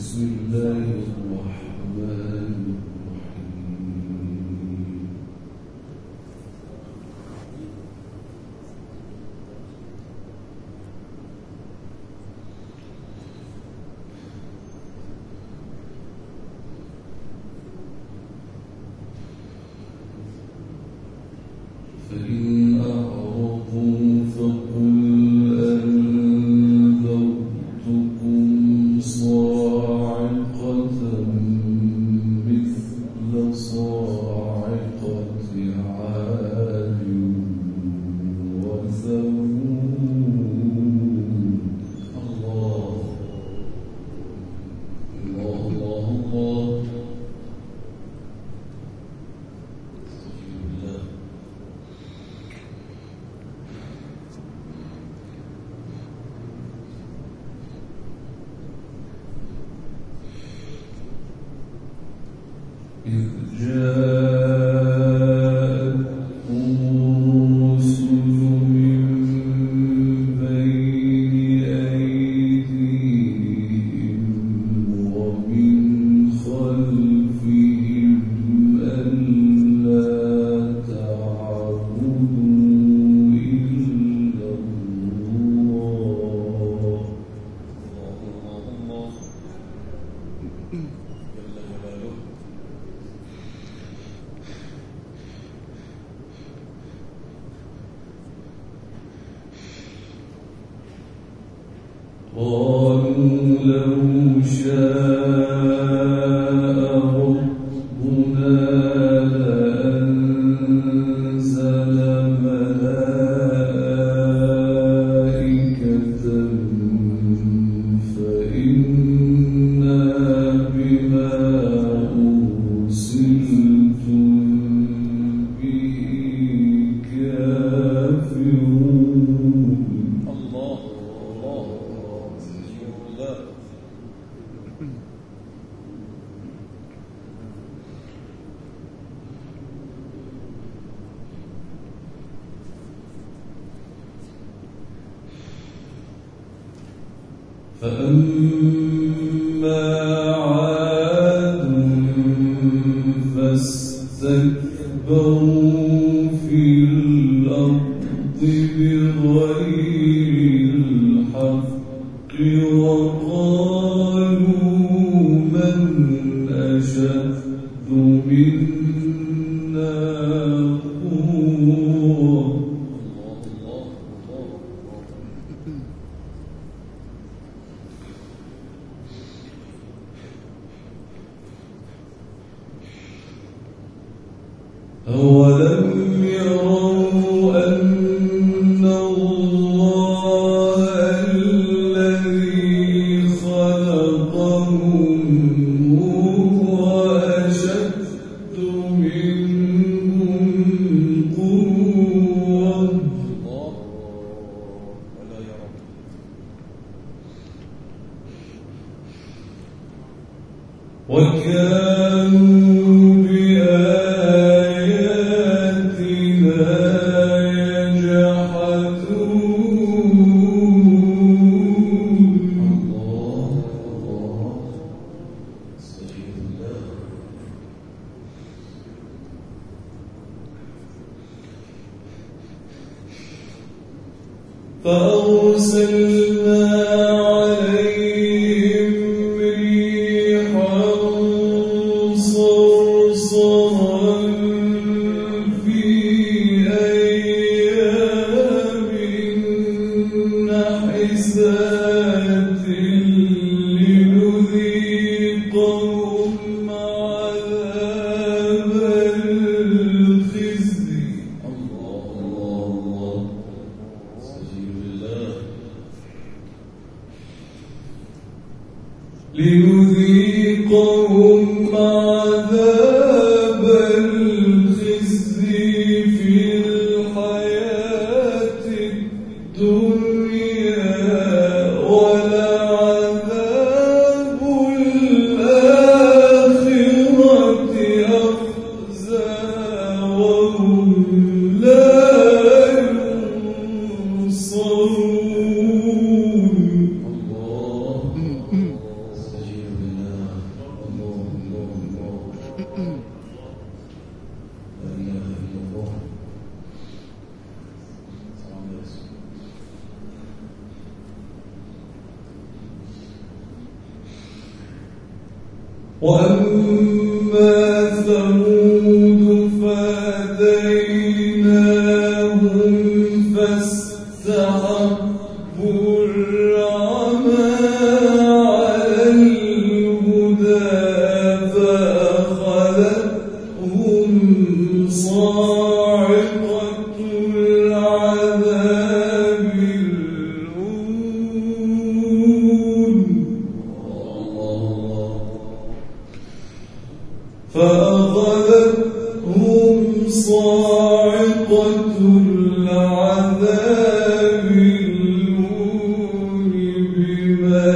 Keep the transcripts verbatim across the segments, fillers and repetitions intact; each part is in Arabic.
فأما عاد فاستكبروا في الأرض بغير الحق وقالوا من أشد منا قوة. أولم يروا أن الله الذي خلقهم هو أشد منهم قوة وكانوا فأرسلنا عليهم ريحا صرصرا في أيام نحسات لنذيقهم عذاب الخزي. لنذيقهم عذاب الخزي في الحياة الدنيا ولعذاب الآخرة أخزى وهم لا ينصرون. وأما ثمود فهديناهم فاستحبوا العمى على الهدى فأخذتهم صاعقة العذاب الهون فأخذتهم صاعقة العذاب الهون بما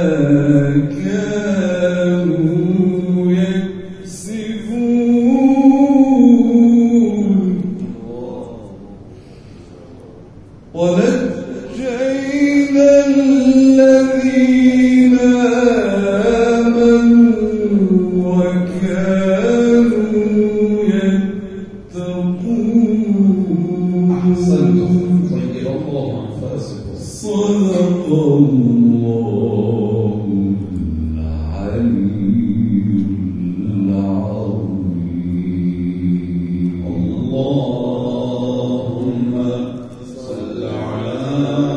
كانوا يكسبون ونجينا الذين آمنوا وكانوا يتقون. أحسنتم. طيب الله أنفاسكم. صدق الله العلي العظيم. اللهم صل على